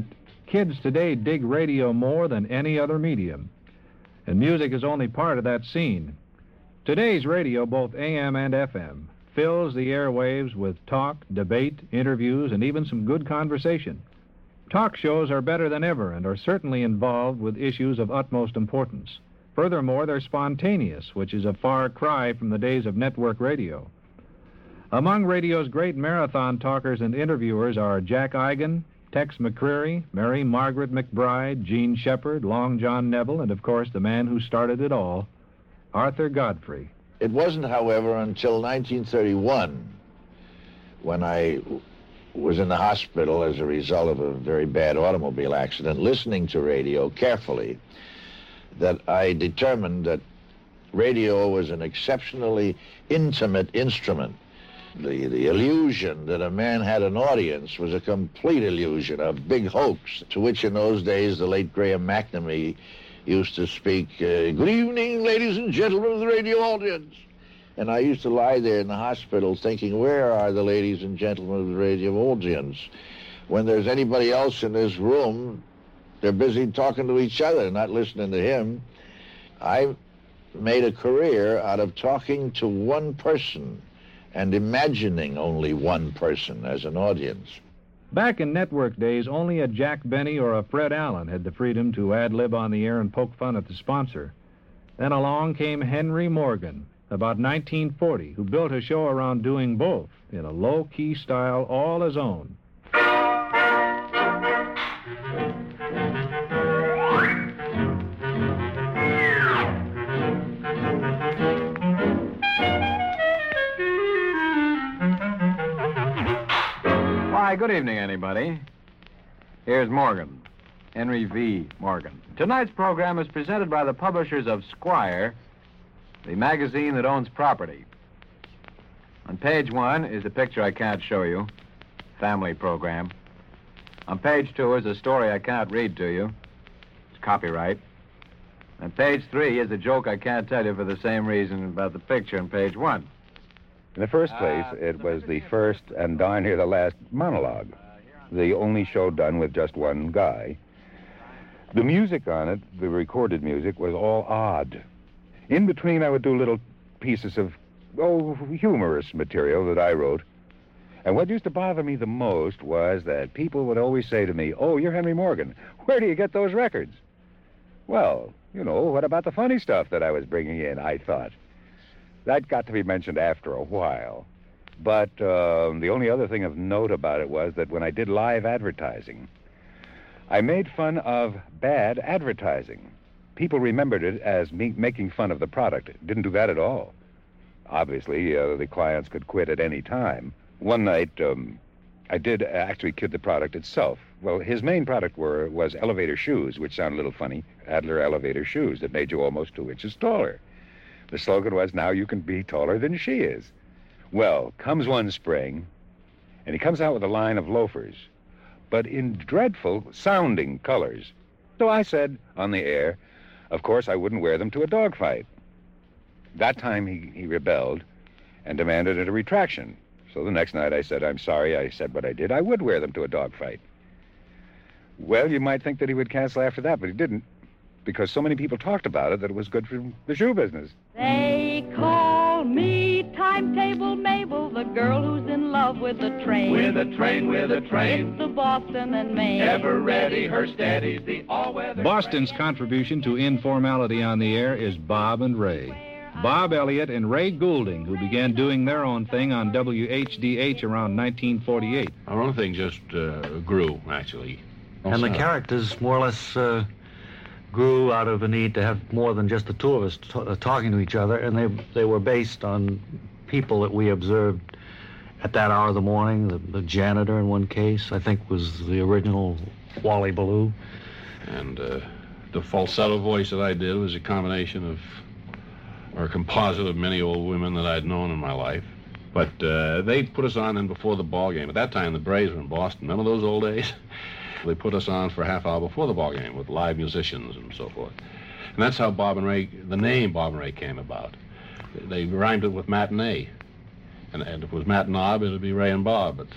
Kids today dig radio more than any other medium, and music is only part of that scene. Today's radio, both AM and FM, fills the airwaves with talk, debate, interviews, and even some good conversation. Talk shows are better than ever and are certainly involved with issues of utmost importance. Furthermore, they're spontaneous, which is a far cry from the days of network radio. Among radio's great marathon talkers and interviewers are Jack Eigen, Tex McCreary, Mary Margaret McBride, Gene Shepard, Long John Neville, and, of course, the man who started it all, Arthur Godfrey.
It wasn't, however, until 1931, when I was in the hospital as a result of a very bad automobile accident, listening to radio carefully, that I determined that radio was an exceptionally intimate instrument. The illusion that a man had an audience was a complete illusion, a big hoax, to which in those days the late Graham McNamee used to speak, "Good evening, ladies and gentlemen of the radio audience." And I used to lie there in the hospital thinking, where are the ladies and gentlemen of the radio audience? When there's anybody else in this room, they're busy talking to each other, not listening to him. I made a career out of talking to one person and imagining only one person as an audience.
Back in network days, only a Jack Benny or a Fred Allen had the freedom to ad-lib on the air and poke fun at the sponsor. Then along came Henry Morgan, about 1940, who built a show around doing both in a low-key style all his own.
Why, good evening, anybody. Here's Morgan, Henry V. Morgan. Tonight's program is presented by the publishers of Squire, the magazine that owns property. On page 1 is a picture I can't show you, family program. On page 2 is a story I can't read to you. It's copyright. On page 3 is a joke I can't tell you for the same reason about the picture on page 1.
In the first place, it was the first and darn near the last monologue. The only show done with just one guy. The music on it, the recorded music, was all odd. In between, I would do little pieces of, humorous material that I wrote. And what used to bother me the most was that people would always say to me, "Oh, you're Henry Morgan. Where do you get those records?" Well, what about the funny stuff that I was bringing in, I thought. That got to be mentioned after a while. But the only other thing of note about it was that when I did live advertising, I made fun of bad advertising. People remembered it as me making fun of the product. Didn't do that at all. Obviously, the clients could quit at any time. One night, I did actually kid the product itself. Well, his main product was elevator shoes, which sounded a little funny. Adler elevator shoes that made you almost 2 inches taller. The slogan was, "Now you can be taller than she is." Well, comes one spring, and he comes out with a line of loafers, but in dreadful sounding colors. So I said on the air, of course I wouldn't wear them to a dogfight. That time he rebelled and demanded a retraction. So the next night I said, "I'm sorry I said what I did. I would wear them to a dogfight." Well, you might think that he would cancel after that, but he didn't, because so many people talked about it that it was good for the shoe business.
They call me Timetable Mabel, the girl who's in love with the train.
With a train, with a train.
It's the Boston and Maine.
Ever ready, her steady's the all-weather.
Boston's contribution to informality on the air is Bob and Ray. Bob Elliott and Ray Goulding, who began doing their own thing on WHDH around 1948.
Our own thing just grew, actually.
And the characters more or less grew out of a need to have more than just the two of us talking to each other, and they were based on people that we observed at that hour of the morning. The janitor in one case, I think, was the original Wally Ballou.
And the falsetto voice that I did was a combination of, or a composite of many old women that I'd known in my life. But they put us on then before the ball game. At that time, the Braves were in Boston. Remember those old days? They put us on for a half hour before the ball game with live musicians and so forth. And that's how Bob and Ray, the name Bob and Ray came about. They rhymed it with matinee. And if it was matinab, it would be Ray and Bob. But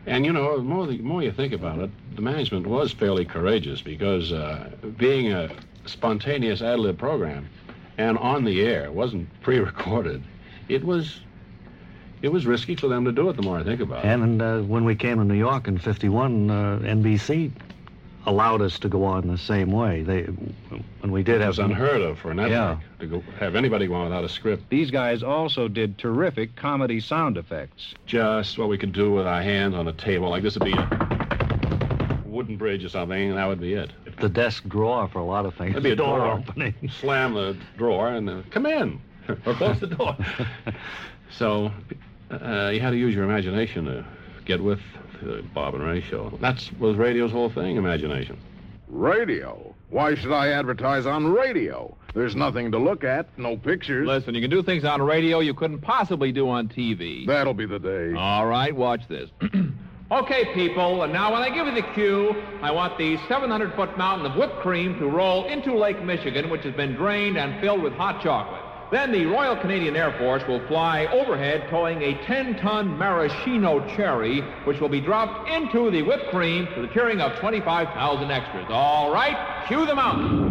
And, you know, the more you think about it, the management was fairly courageous because being a spontaneous ad-lib program and on the air, wasn't pre-recorded, it was risky for them to do it, the more I think about it.
And when we came to New York in '51, NBC allowed us to go on the same way. When we did
It
have
was unheard of for a network to have anybody go on without a script.
These guys also did terrific comedy sound effects.
Just what we could do with our hands on a table, like this would be a wooden bridge or something, and that would be it.
The desk drawer for a lot of things.
That'd be a door
opening.
Slam the drawer and come in or close the door. So you had to use your imagination to get with the Bob and Ray show. That was radio's whole thing, imagination.
Radio? Why should I advertise on radio? There's nothing to look at, no pictures.
Listen, you can do things on radio you couldn't possibly do on TV.
That'll be the day.
All right, watch this. Okay, people, and now when I give you the cue, I want the 700-foot mountain of whipped cream to roll into Lake Michigan, which has been drained and filled with hot chocolate. Then the Royal Canadian Air Force will fly overhead towing a 10-ton maraschino cherry, which will be dropped into the whipped cream to the cheering of 25,000 extras. All right, cue the mountain.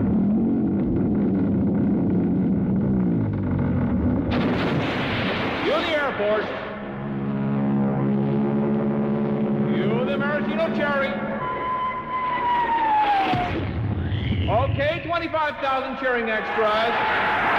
Cue the Air Force. Cue the maraschino cherry. Okay, 25,000 cheering extras.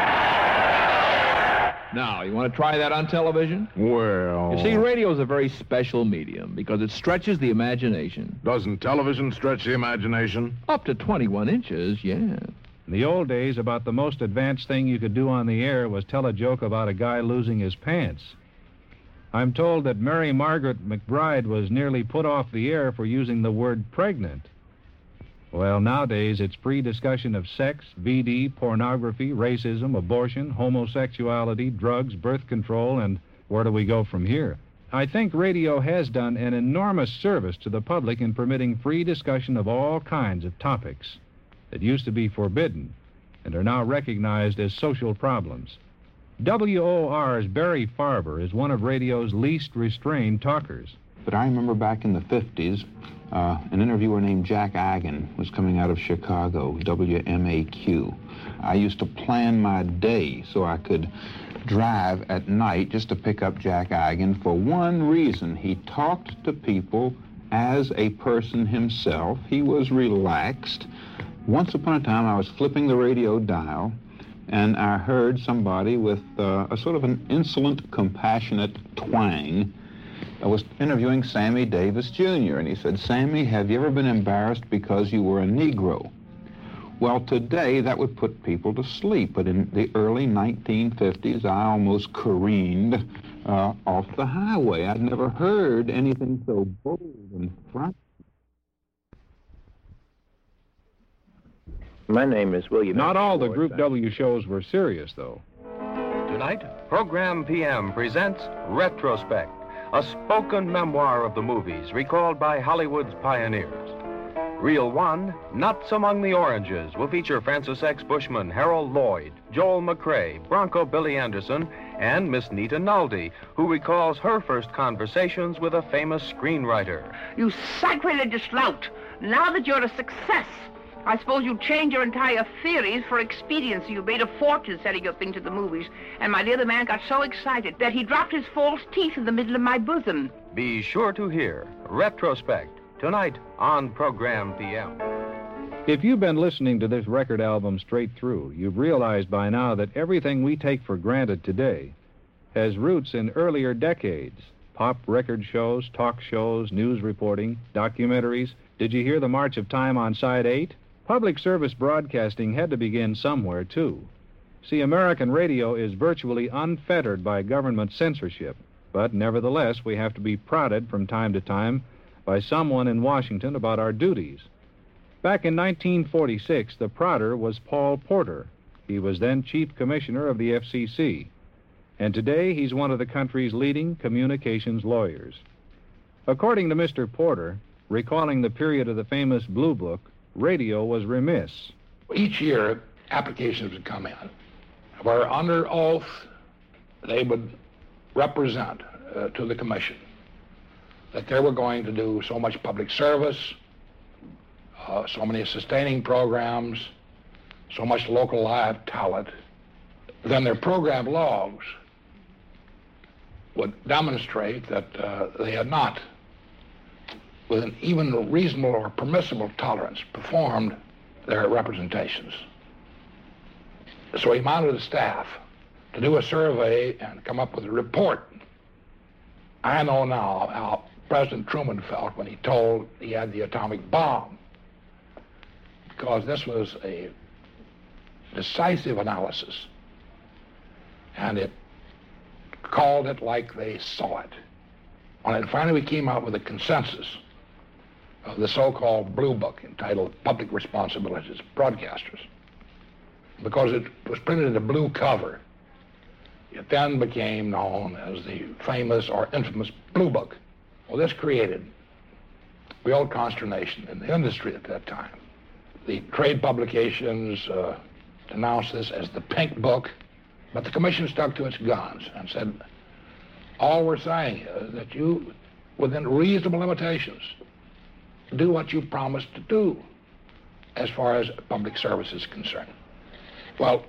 Now, you want to try that on television?
Well...
You see, radio is a very special medium because it stretches the imagination.
Doesn't television stretch the imagination?
Up to 21 inches, yeah.
In the old days, about the most advanced thing you could do on the air was tell a joke about a guy losing his pants. I'm told that Mary Margaret McBride was nearly put off the air for using the word pregnant. Well, nowadays, it's free discussion of sex, VD, pornography, racism, abortion, homosexuality, drugs, birth control, and where do we go from here? I think radio has done an enormous service to the public in permitting free discussion of all kinds of topics that used to be forbidden and are now recognized as social problems. WOR's Barry Farber is one of radio's least restrained talkers.
But I remember back in the 50s, an interviewer named Jack Agan was coming out of Chicago, WMAQ. I used to plan my day so I could drive at night just to pick up Jack Agan for one reason. He talked to people as a person himself. He was relaxed. Once upon a time, I was flipping the radio dial, and I heard somebody with a sort of an insolent, compassionate twang. I was interviewing Sammy Davis, Jr., and he said, "Sammy, have you ever been embarrassed because you were a Negro?" Well, today, that would put people to sleep, but in the early 1950s, I almost careened off the highway. I'd never heard anything so bold and frightening.
My name is William.
Not all the Group W shows were serious, though.
Tonight, Program PM presents Retrospect, a spoken memoir of the movies recalled by Hollywood's pioneers. Reel 1, Nuts Among the Oranges, will feature Francis X. Bushman, Harold Lloyd, Joel McRae, Bronco Billy Anderson, and Miss Nita Naldi, who recalls her first conversations with a famous screenwriter.
You sacrilegious lout! Now that you're a success, I suppose you change your entire theories for expediency. You made a fortune selling your thing to the movies. And my dear, the man got so excited that he dropped his false teeth in the middle of my bosom.
Be sure to hear Retrospect tonight on Program PM.
If you've been listening to this record album straight through, you've realized by now that everything we take for granted today has roots in earlier decades. Pop record shows, talk shows, news reporting, documentaries. Did you hear the March of Time on Side 8? Public service broadcasting had to begin somewhere, too. See, American radio is virtually unfettered by government censorship, but nevertheless, we have to be prodded from time to time by someone in Washington about our duties. Back in 1946, the prodder was Paul Porter. He was then Chief Commissioner of the FCC, and today he's one of the country's leading communications lawyers. According to Mr. Porter, recalling the period of the famous Blue Book, radio was remiss.
Each year, applications would come in where under oath they would represent to the commission that they were going to do so much public service, so many sustaining programs, so much local live talent, then their program logs would demonstrate that they had not, with an even reasonable or permissible tolerance, performed their representations. So he mounted a staff to do a survey and come up with a report. I know now how President Truman felt when he told he had the atomic bomb, because this was a decisive analysis, and it called it like they saw it. And finally we came out with a consensus of the so-called Blue Book entitled Public Responsibilities of Broadcasters. Because it was printed in a blue cover, it then became known as the famous or infamous Blue Book. Well, this created real consternation in the industry at that time. The trade publications denounced this as the Pink Book, but the commission stuck to its guns and said, all we're saying is that you, within reasonable limitations, do what you promised to do as far as public service is concerned. Well,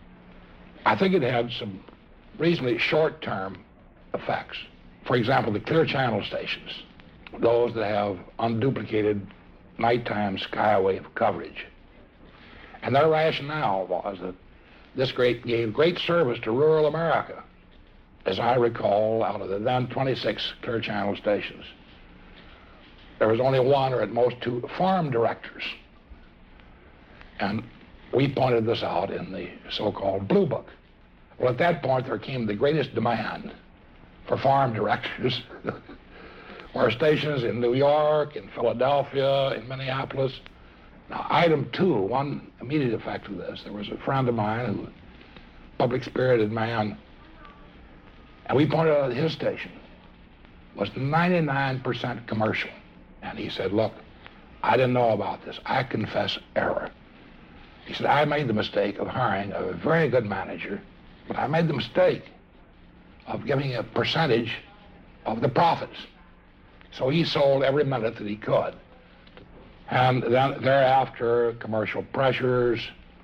I think it had some reasonably short-term effects. For example, the Clear Channel stations, those that have unduplicated nighttime skywave coverage. And their rationale was that this gave great service to rural America. As I recall, out of the then 26 Clear Channel stations, there was only one or at most two farm directors. And we pointed this out in the so-called Blue Book. Well, at that point, there came the greatest demand for farm directors. Were stations in New York, in Philadelphia, in Minneapolis. Now, item two, one immediate effect of this, there was a friend of mine, who, public-spirited man, and we pointed out that his station was 99% commercial. And he said, look, I didn't know about this. I confess error. He said, I made the mistake of hiring a very good manager, but I made the mistake of giving a percentage of the profits. So he sold every minute that he could. And then thereafter, commercial pressures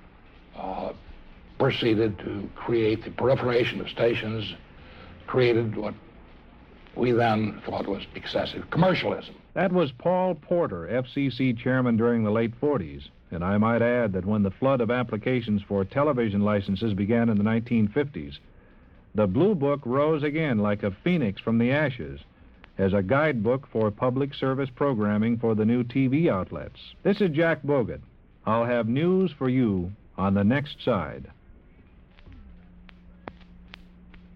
proceeded to create the proliferation of stations, created what we then thought was excessive commercialism.
That was Paul Porter, FCC chairman during the late 40s. And I might add that when the flood of applications for television licenses began in the 1950s, the Blue Book rose again like a phoenix from the ashes as a guidebook for public service programming for the new TV outlets. This is Jack Bogut. I'll have news for you on the next side.